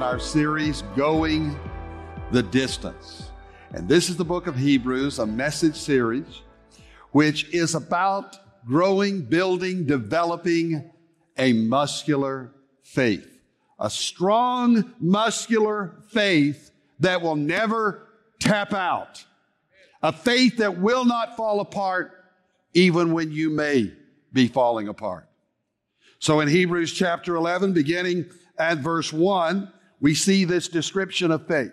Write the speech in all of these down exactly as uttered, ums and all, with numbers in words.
our series, Going the Distance. And this is the book of Hebrews, a message series, which is about growing, building, developing a muscular faith. A strong, muscular faith that will never tap out. A faith that will not fall apart even when you may be falling apart. So in Hebrews chapter eleven, beginning at verse one, we see this description of faith.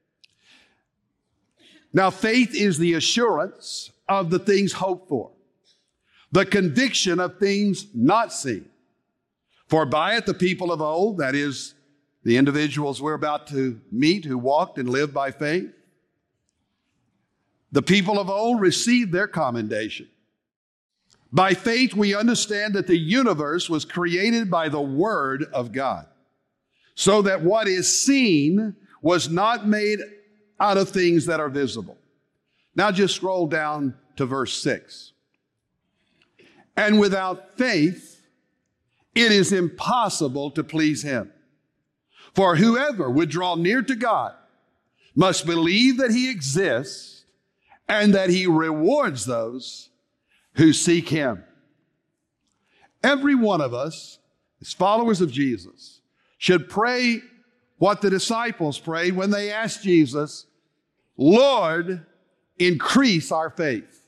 Now, faith is the assurance of the things hoped for, the conviction of things not seen. For by it the people of old, that is, the individuals we're about to meet who walked and lived by faith, the people of old received their commendation. By faith, we understand that the universe was created by the Word of God, so that what is seen was not made out of things that are visible. Now just scroll down to verse six. And without faith, it is impossible to please Him. For whoever would draw near to God must believe that He exists and that He rewards those who seek Him. Every one of us, as followers of Jesus, should pray what the disciples prayed when they asked Jesus, Lord, increase our faith.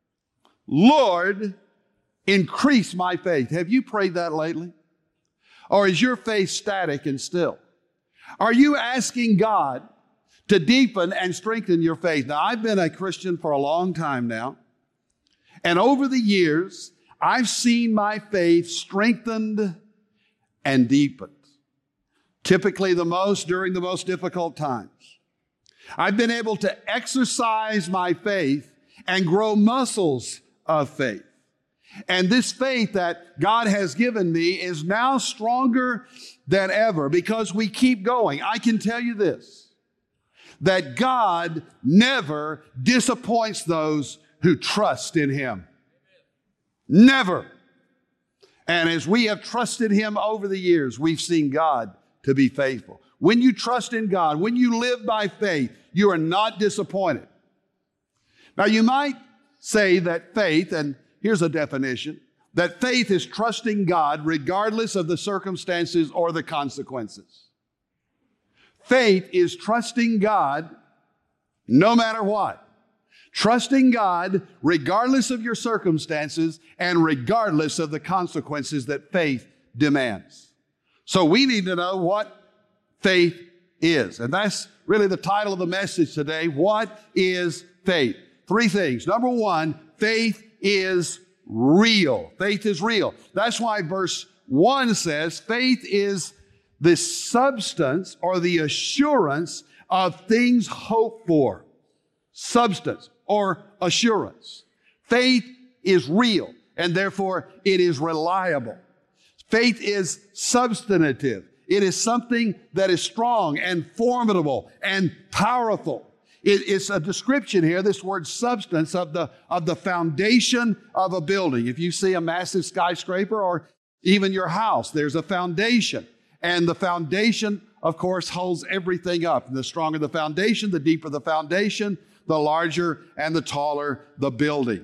Lord, increase my faith. Have you prayed that lately? Or is your faith static and still? Are you asking God to deepen and strengthen your faith? Now, I've been a Christian for a long time now. And over the years, I've seen my faith strengthened and deepened. Typically the most during the most difficult times. I've been able to exercise my faith and grow muscles of faith. And this faith that God has given me is now stronger than ever because we keep going. I can tell you this, that God never disappoints those who trust in Him. Never. And as we have trusted Him over the years, we've seen God to be faithful. When you trust in God, when you live by faith, you are not disappointed. Now you might say that faith, and here's a definition, that faith is trusting God regardless of the circumstances or the consequences. Faith is trusting God no matter what. Trusting God regardless of your circumstances and regardless of the consequences that faith demands. So we need to know what faith is. And that's really the title of the message today. What is faith? Three things. Number one, faith is real. Faith is real. That's why verse one says faith is the substance or the assurance of things hoped for. Substance or assurance. Faith is real, and therefore it is reliable. Faith is substantive. It is something that is strong and formidable and powerful. It, it's a description here, this word substance, of the, of the foundation of a building. If you see a massive skyscraper or even your house, there's a foundation. And the foundation, of course, holds everything up. And the stronger the foundation, the deeper the foundation, the larger and the taller the building.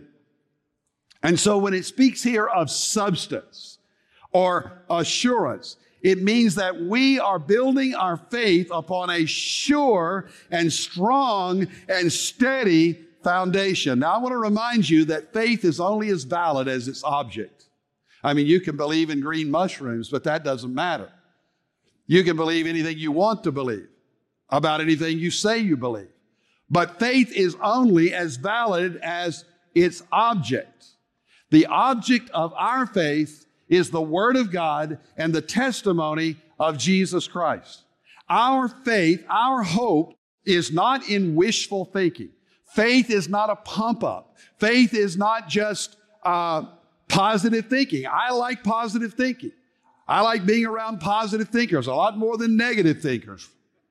And so when it speaks here of substance or assurance, it means that we are building our faith upon a sure and strong and steady foundation. Now, I want to remind you that faith is only as valid as its object. I mean, you can believe in green mushrooms, but that doesn't matter. You can believe anything you want to believe about anything you say you believe. But faith is only as valid as its object. The object of our faith is the Word of God and the testimony of Jesus Christ. Our faith, our hope is not in wishful thinking. Faith is not a pump up. Faith is not just uh, positive thinking. I like positive thinking. I like being around positive thinkers a lot more than negative thinkers.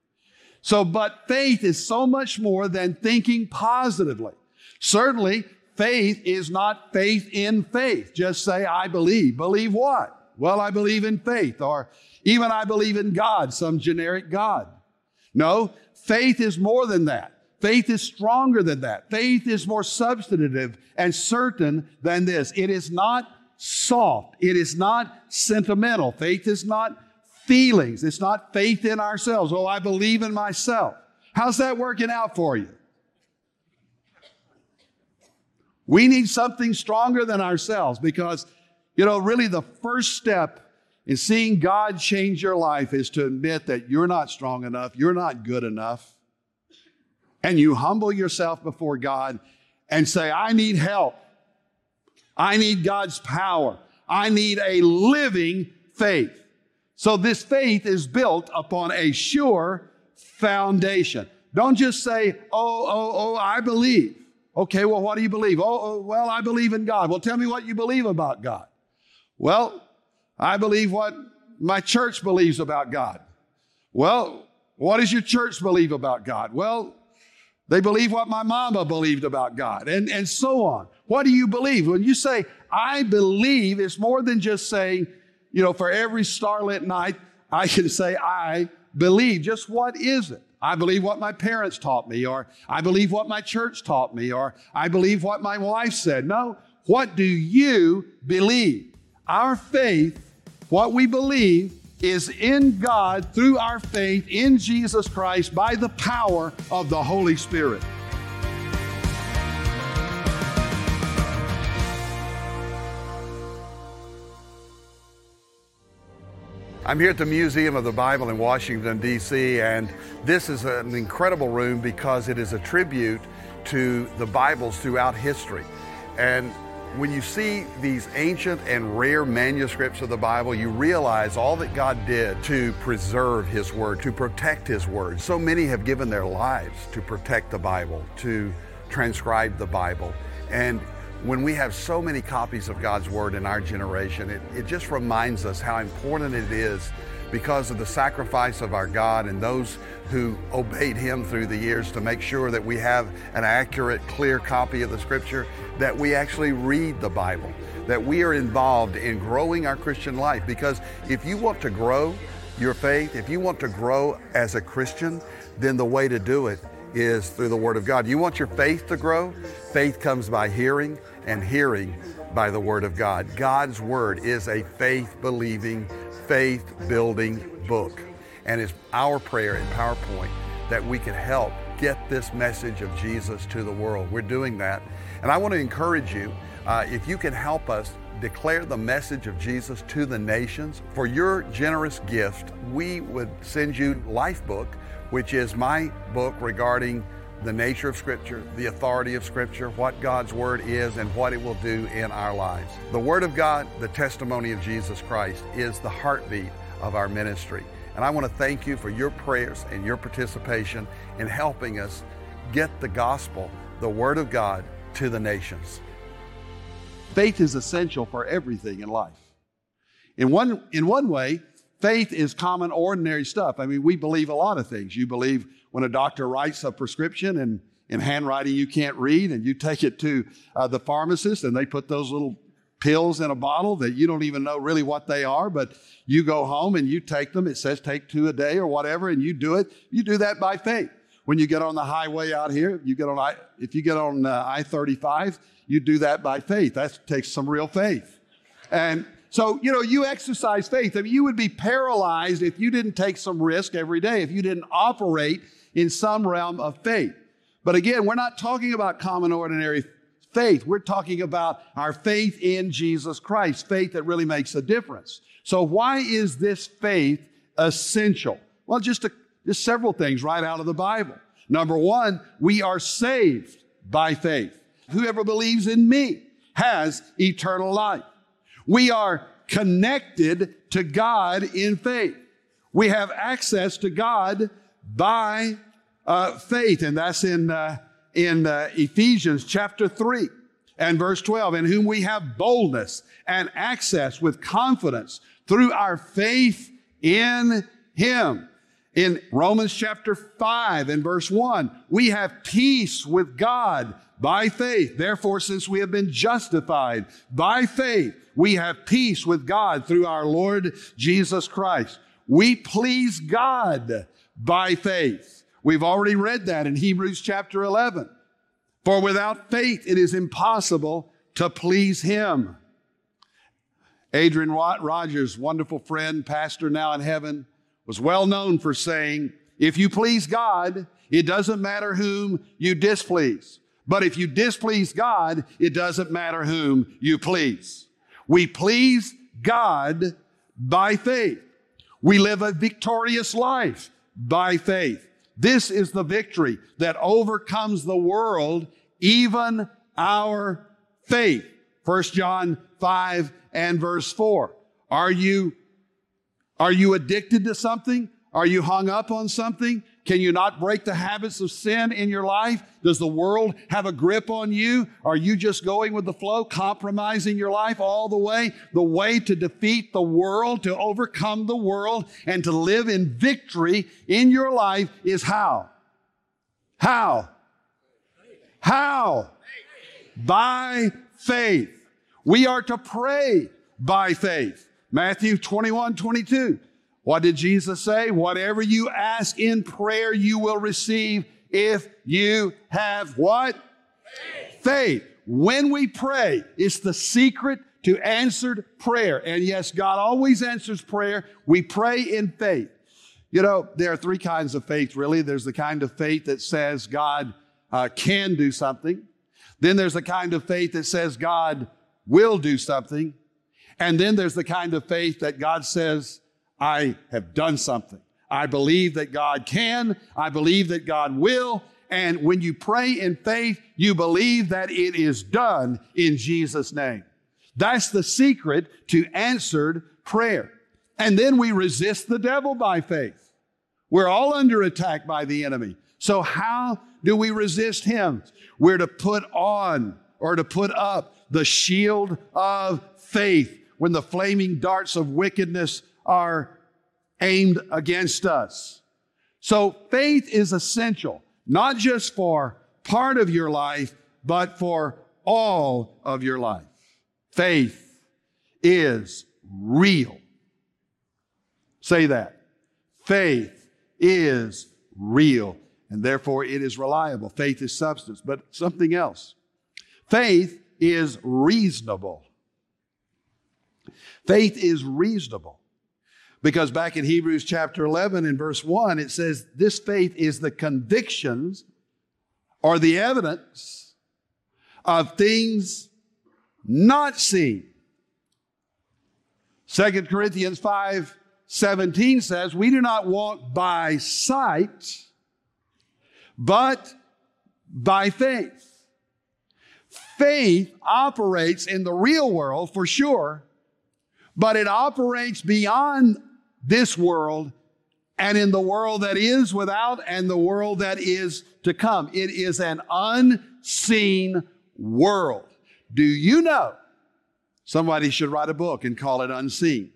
So, but faith is so much more than thinking positively. Certainly, faith is not faith in faith. Just say, I believe. Believe what? Well, I believe in faith, or even I believe in God, some generic God. No, faith is more than that. Faith is stronger than that. Faith is more substantive and certain than this. It is not soft. It is not sentimental. Faith is not feelings. It's not faith in ourselves. Oh, I believe in myself. How's that working out for you? We need something stronger than ourselves because, you know, really the first step in seeing God change your life is to admit that you're not strong enough, you're not good enough, and you humble yourself before God and say, I need help. I need God's power. I need a living faith. So this faith is built upon a sure foundation. Don't just say, oh, oh, oh, I believe. Okay, well, what do you believe? Oh, oh, well, I believe in God. Well, tell me what you believe about God. Well, I believe what my church believes about God. Well, what does your church believe about God? Well, they believe what my mama believed about God, and, and so on. What do you believe? When you say, I believe, it's more than just saying, you know, for every starlit night, I can say, I believe. Just what is it? I believe what my parents taught me, or I believe what my church taught me, or I believe what my wife said. No, what do you believe? Our faith, what we believe, is in God through our faith in Jesus Christ by the power of the Holy Spirit. I'm here at the Museum of the Bible in Washington, D C, and this is an incredible room because it is a tribute to the Bibles throughout history. And when you see these ancient and rare manuscripts of the Bible, you realize all that God did to preserve His Word, to protect His Word. So many have given their lives to protect the Bible, to transcribe the Bible. And when we have so many copies of God's Word in our generation, it, it just reminds us how important it is because of the sacrifice of our God and those who obeyed Him through the years to make sure that we have an accurate, clear copy of the Scripture, that we actually read the Bible, that we are involved in growing our Christian life. Because if you want to grow your faith, if you want to grow as a Christian, then the way to do it is through the Word of God. You want your faith to grow? Faith comes by hearing, and hearing by the Word of God. God's Word is a faith-believing, faith-building book. And it's our prayer in PowerPoint that we can help get this message of Jesus to the world. We're doing that. And I want to encourage you, uh, if you can help us declare the message of Jesus to the nations, for your generous gift, we would send you Life Book, which is my book regarding the nature of Scripture, the authority of Scripture, what God's Word is, and what it will do in our lives. The Word of God, the testimony of Jesus Christ, is the heartbeat of our ministry. And I want to thank you for your prayers and your participation in helping us get the gospel, the Word of God, to the nations. Faith is essential for everything in life. In one, in one way, faith is common, ordinary stuff. I mean, we believe a lot of things. You believe when a doctor writes a prescription and in handwriting you can't read, and you take it to uh, the pharmacist and they put those little pills in a bottle that you don't even know really what they are, but you go home and you take them. It says take two a day or whatever, and you do it. You do that by faith. When you get on the highway out here, you get on I, if you get on uh, I thirty-five, you do that by faith. That takes some real faith. And so, you know, you exercise faith. I mean, you would be paralyzed if you didn't take some risk every day, if you didn't operate in some realm of faith. But again, we're not talking about common, ordinary faith. We're talking about our faith in Jesus Christ, faith that really makes a difference. So why is this faith essential? Well, just, a, just several things right out of the Bible. Number one, we are saved by faith. Whoever believes in me has eternal life. We are connected to God in faith. We have access to God by uh, faith, and that's in uh, in uh, Ephesians chapter three and verse twelve, in whom we have boldness and access with confidence through our faith in Him. In Romans chapter five and verse one, we have peace with God by faith. Therefore, since we have been justified by faith, we have peace with God through our Lord Jesus Christ. We please God by faith. We've already read that in Hebrews chapter eleven. For without faith, it is impossible to please Him. Adrian Rogers, wonderful friend, pastor now in heaven, was well known for saying, if you please God, it doesn't matter whom you displease. But if you displease God, it doesn't matter whom you please. We please God by faith. We live a victorious life by faith. This is the victory that overcomes the world, even our faith. First John five and verse four. Are you, are you addicted to something? Are you hung up on something? Can you not break the habits of sin in your life? Does the world have a grip on you? Are you just going with the flow, compromising your life all the way? The way to defeat the world, to overcome the world, and to live in victory in your life is how? How? How? By faith. We are to pray by faith. Matthew twenty-one, twenty-two. What did Jesus say? Whatever you ask in prayer, you will receive if you have what? Faith. Faith. When we pray, it's the secret to answered prayer. And yes, God always answers prayer. We pray in faith. You know, there are three kinds of faith, really. There's the kind of faith that says God uh, can do something. Then there's the kind of faith that says God will do something. And then there's the kind of faith that God says, I have done something. I believe that God can. I believe that God will. And when you pray in faith, you believe that it is done in Jesus' name. That's the secret to answered prayer. And then we resist the devil by faith. We're all under attack by the enemy. So how do we resist him? We're to put on or to put up the shield of faith when the flaming darts of wickedness are aimed against us. So faith is essential, not just for part of your life, but for all of your life. Faith is real. Say that. Faith is real, and therefore it is reliable. Faith is substance, but something else. Faith is reasonable. Faith is reasonable. Because back in Hebrews chapter eleven and verse one, it says, this faith is the convictions or the evidence of things not seen. Second Corinthians five seventeen says, we do not walk by sight, but by faith. Faith operates in the real world for sure, but it operates beyond this world and in the world that is without and the world that is to come. It is an unseen world. Do you know? Somebody should write a book and call it Unseen.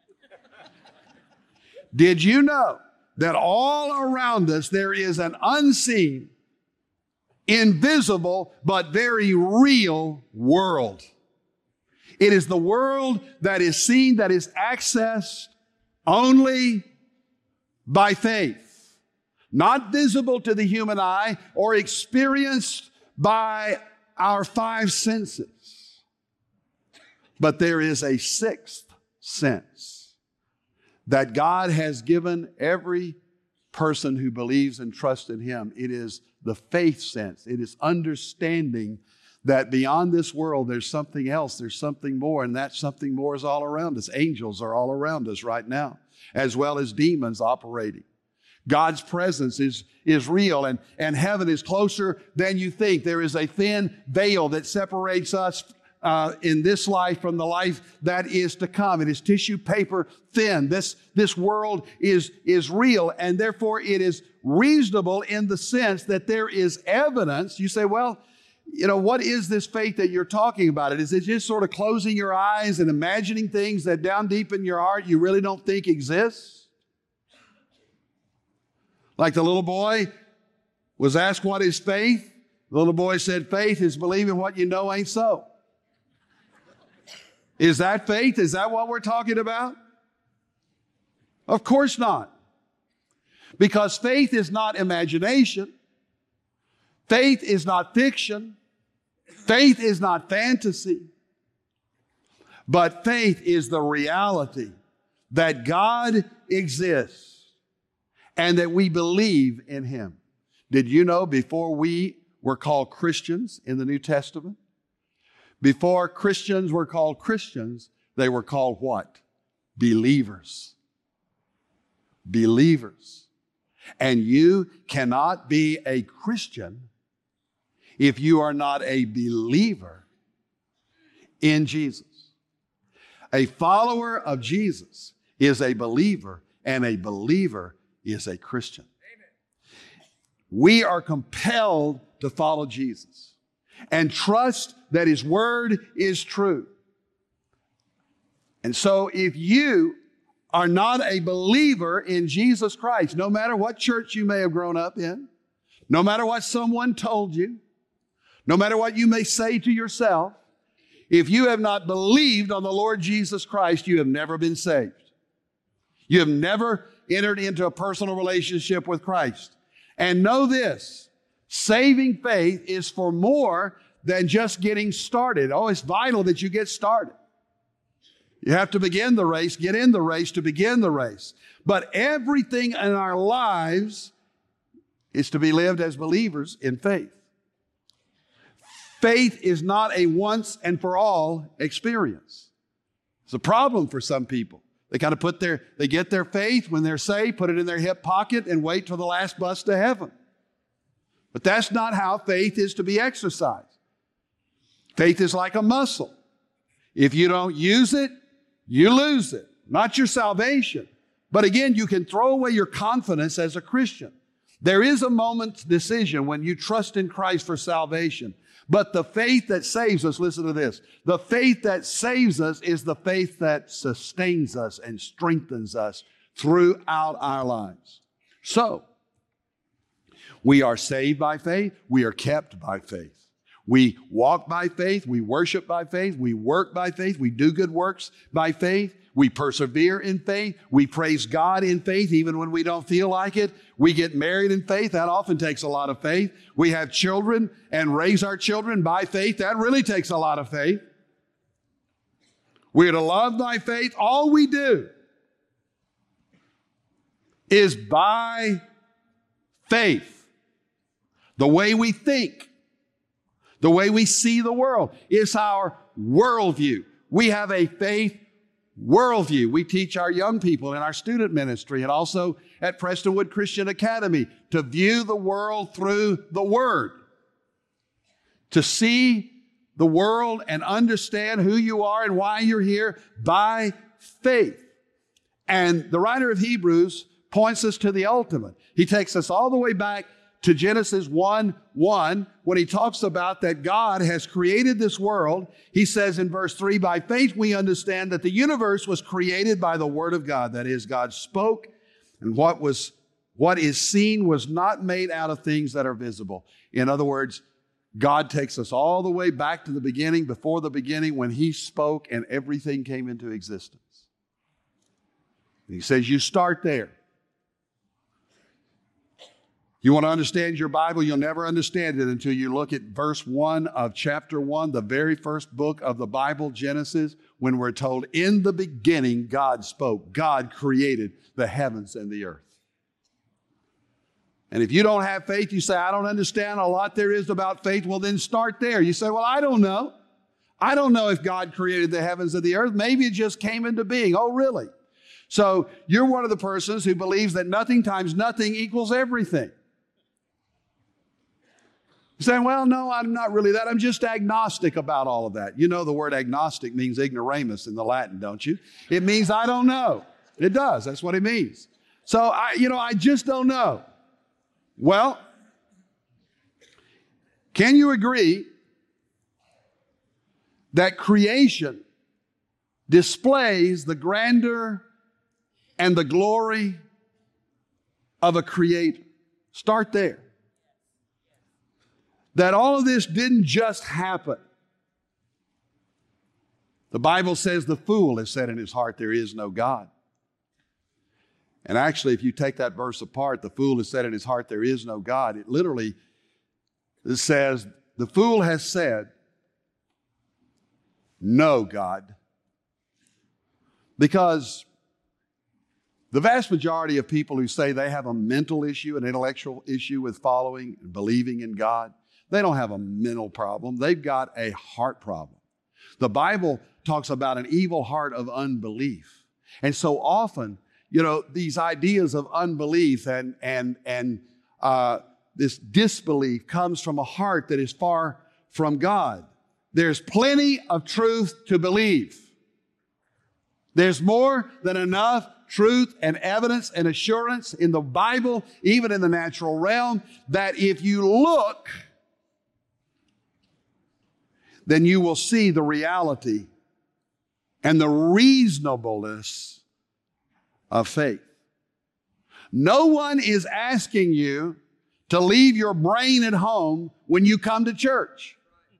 Did you know that all around us there is an unseen, invisible, but very real world? It is the world that is seen, that is accessed only by faith, not visible to the human eye or experienced by our five senses. But there is a sixth sense that God has given every person who believes and trusts in Him. It is the faith sense. It is understanding that beyond this world, there's something else, there's something more, and that something more is all around us. Angels are all around us right now, as well as demons operating. God's presence is, is real, and, and heaven is closer than you think. There is a thin veil that separates us uh, in this life from the life that is to come. It is tissue paper thin. This, this world is, is real, and therefore it is reasonable in the sense that there is evidence. You say, well, you know, what is this faith that you're talking about? Is it just sort of closing your eyes and imagining things that down deep in your heart you really don't think exist? Like the little boy was asked what is faith. The little boy said, faith is believing what you know ain't so. Is that faith? Is that what we're talking about? Of course not. Because faith is not imagination. Faith is not fiction. Faith is not fantasy. But faith is the reality that God exists and that we believe in Him. Did you know before we were called Christians in the New Testament, before Christians were called Christians, they were called what? Believers. Believers. And you cannot be a Christian if you are not a believer in Jesus. A follower of Jesus is a believer, and a believer is a Christian. Amen. We are compelled to follow Jesus and trust that His word is true. And so if you are not a believer in Jesus Christ, no matter what church you may have grown up in, no matter what someone told you, no matter what you may say to yourself, if you have not believed on the Lord Jesus Christ, you have never been saved. You have never entered into a personal relationship with Christ. And know this, saving faith is for more than just getting started. Oh, it's vital that you get started. You have to begin the race, get in the race to begin the race. But everything in our lives is to be lived as believers in faith. Faith is not a once and for all experience. It's a problem for some people. They kind of put their, they get their faith when they're saved, put it in their hip pocket and wait till the last bus to heaven. But that's not how faith is to be exercised. Faith is like a muscle. If you don't use it, you lose it. Not your salvation. But again, you can throw away your confidence as a Christian. There is a moment's decision when you trust in Christ for salvation. But the faith that saves us, listen to this, the faith that saves us is the faith that sustains us and strengthens us throughout our lives. So, we are saved by faith, we are kept by faith. We walk by faith, we worship by faith, we work by faith, we do good works by faith, we persevere in faith, we praise God in faith even when we don't feel like it. We get married in faith, that often takes a lot of faith. We have children and raise our children by faith, that really takes a lot of faith. We are to love by faith. All we do is by faith. The way we think, the way we see the world is our worldview. We have a faith worldview. We teach our young people in our student ministry and also at Prestonwood Christian Academy to view the world through the Word, to see the world and understand who you are and why you're here by faith. And the writer of Hebrews points us to the ultimate. He takes us all the way back to Genesis one one, when he talks about that God has created this world. He says in verse three, by faith we understand that the universe was created by the word of God. That is, God spoke, and what was what is seen was not made out of things that are visible. In other words, God takes us all the way back to the beginning, before the beginning, when He spoke and everything came into existence. And He says, you start there. You want to understand your Bible? You'll never understand it until you look at verse one of chapter one, the very first book of the Bible, Genesis, when we're told, in the beginning, God spoke. God created the heavens and the earth. And if you don't have faith, you say, I don't understand a lot there is about faith. Well, then start there. You say, well, I don't know. I don't know if God created the heavens and the earth. Maybe it just came into being. Oh, really? So you're one of the persons who believes that nothing times nothing equals everything. You're saying, well, no, I'm not really that. I'm just agnostic about all of that. You know the word agnostic means ignoramus in the Latin, don't you? It means I don't know. It does. That's what it means. So, I, you know, I just don't know. Well, can you agree that creation displays the grandeur and the glory of a creator. Start there. That all of this didn't just happen. The Bible says the fool has said in his heart, there is no God. And actually, if you take that verse apart, the fool has said in his heart, there is no God. It literally says, the fool has said, no God. Because the vast majority of people who say they have a mental issue, an intellectual issue with following and believing in God, they don't have a mental problem. They've got a heart problem. The Bible talks about an evil heart of unbelief. And so often, you know, these ideas of unbelief and, and, and uh, this disbelief comes from a heart that is far from God. There's plenty of truth to believe. There's more than enough truth and evidence and assurance in the Bible, even in the natural realm, that if you look, then you will see the reality and the reasonableness of faith. No one is asking you to leave your brain at home when you come to church.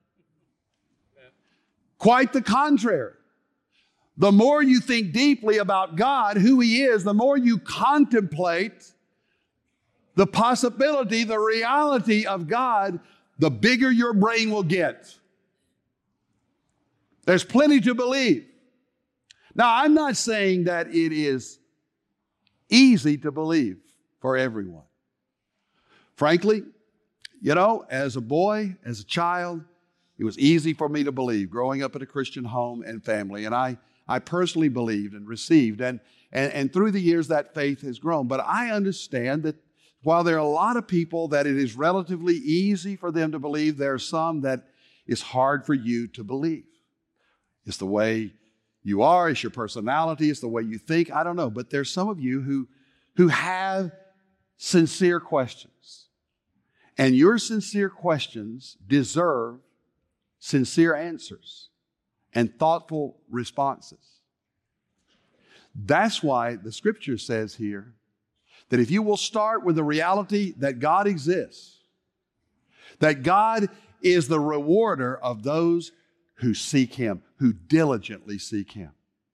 Quite the contrary. The more you think deeply about God, who He is, the more you contemplate the possibility, the reality of God, the bigger your brain will get. There's plenty to believe. Now, I'm not saying that it is easy to believe for everyone. Frankly, you know, as a boy, as a child, it was easy for me to believe, growing up in a Christian home and family. And I, I personally believed and received. And, and, and through the years, that faith has grown. But I understand that while there are a lot of people that it is relatively easy for them to believe, there are some that it's hard for you to believe. It's the way you are, it's your personality, it's the way you think, I don't know. But there's some of you who, who have sincere questions. And your sincere questions deserve sincere answers and thoughtful responses. That's why the Scripture says here that if you will start with the reality that God exists, that God is the rewarder of those who seek Him, who diligently seek Him.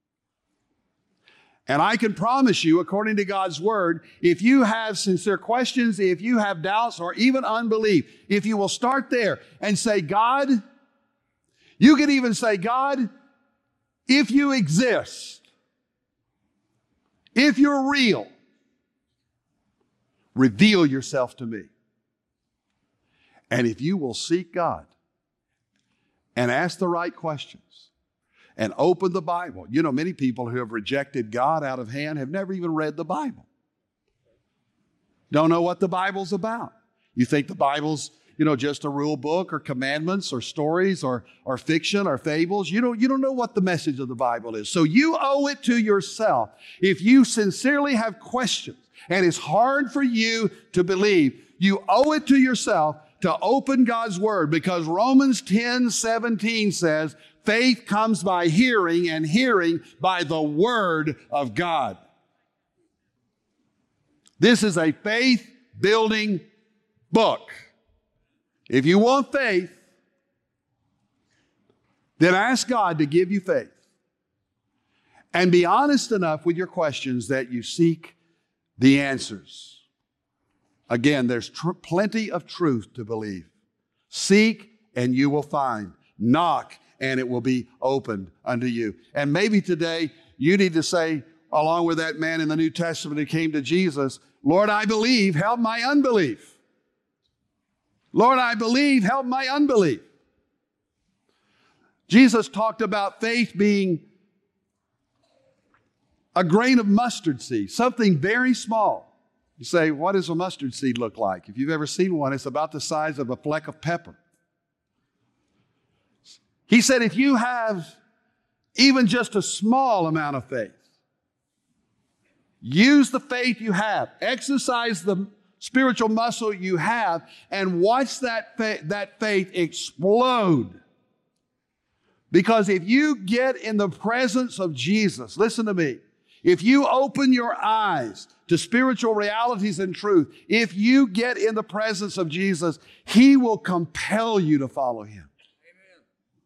And I can promise you, according to God's Word, if you have sincere questions, if you have doubts or even unbelief, if you will start there and say, God, you could even say, God, if you exist, if you're real, reveal yourself to me. And if you will seek God and ask the right questions and open the Bible. You know, many people who have rejected God out of hand have never even read the Bible. Don't know what the Bible's about. You think the Bible's, you know, just a rule book or commandments or stories or, or fiction or fables. You don't, you don't know what the message of the Bible is. So you owe it to yourself. If you sincerely have questions and it's hard for you to believe, you owe it to yourself to open God's Word, because Romans ten seventeen says, faith comes by hearing, and hearing by the Word of God. This is a faith-building book. If you want faith, then ask God to give you faith. And be honest enough with your questions that you seek the answers. Again, there's tr- plenty of truth to believe. Seek and you will find. Knock and it will be opened unto you. And maybe today you need to say, along with that man in the New Testament who came to Jesus, Lord, I believe, help my unbelief. Lord, I believe, help my unbelief. Jesus talked about faith being a grain of mustard seed, something very small. You say, what does a mustard seed look like? If you've ever seen one, it's about the size of a fleck of pepper. He said, if you have even just a small amount of faith, use the faith you have, exercise the spiritual muscle you have, and watch that faith, that faith explode. Because if you get in the presence of Jesus, listen to me, if you open your eyes to spiritual realities and truth, if you get in the presence of Jesus, He will compel you to follow Him. Amen.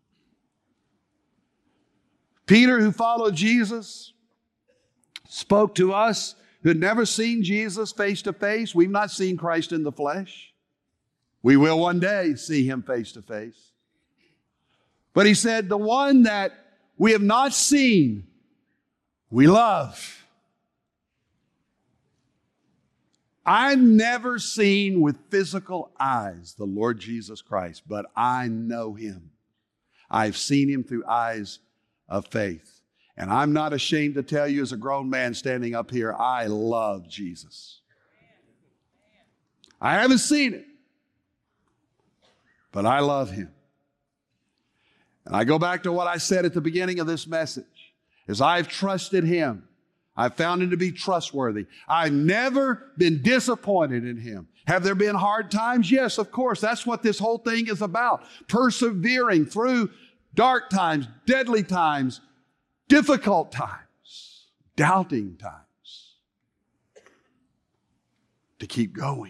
Peter, who followed Jesus, spoke to us who had never seen Jesus face to face. We've not seen Christ in the flesh. We will one day see Him face to face. But he said, the one that we have not seen, we love. I've never seen with physical eyes the Lord Jesus Christ, but I know Him. I've seen Him through eyes of faith. And I'm not ashamed to tell you as a grown man standing up here, I love Jesus. I haven't seen it, but I love Him. And I go back to what I said at the beginning of this message. As I've trusted Him, I've found Him to be trustworthy. I've never been disappointed in Him. Have there been hard times? Yes, of course. That's what this whole thing is about. Persevering through dark times, deadly times, difficult times, doubting times. To keep going.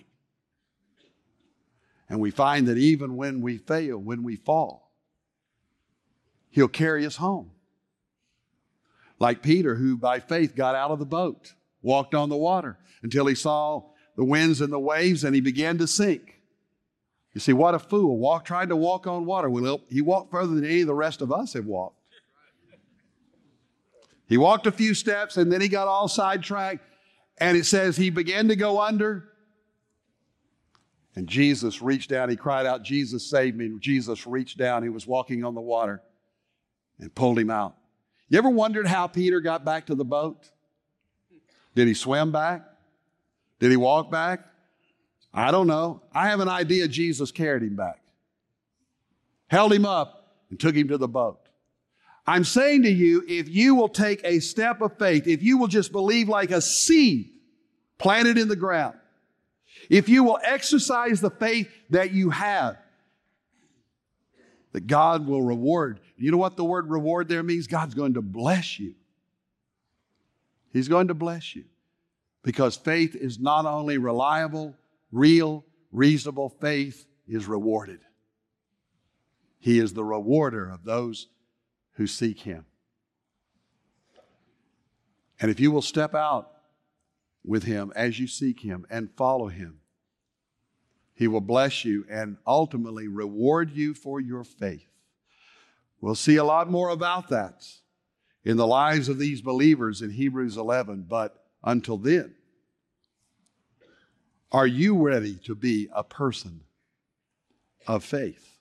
And we find that even when we fail, when we fall, He'll carry us home. Like Peter, who by faith got out of the boat, walked on the water until he saw the winds and the waves and he began to sink. You see, what a fool. Walk, tried to walk on water. Well, he walked further than any of the rest of us have walked. He walked a few steps and then he got all sidetracked, and it says he began to go under. And Jesus reached down. He cried out, Jesus, save me. Jesus reached down. He was walking on the water and pulled him out. You ever wondered how Peter got back to the boat? Did he swim back? Did he walk back? I don't know. I have an idea Jesus carried him back. Held him up and took him to the boat. I'm saying to you, if you will take a step of faith, if you will just believe like a seed planted in the ground, if you will exercise the faith that you have, that God will reward. You know what the word reward there means? God's going to bless you. He's going to bless you. Because faith is not only reliable, real, reasonable, faith is rewarded. He is the rewarder of those who seek Him. And if you will step out with Him as you seek Him and follow Him, He will bless you and ultimately reward you for your faith. We'll see a lot more about that in the lives of these believers in Hebrews eleven. But until then, are you ready to be a person of faith?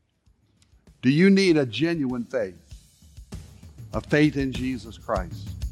Do you need a genuine faith, a faith in Jesus Christ?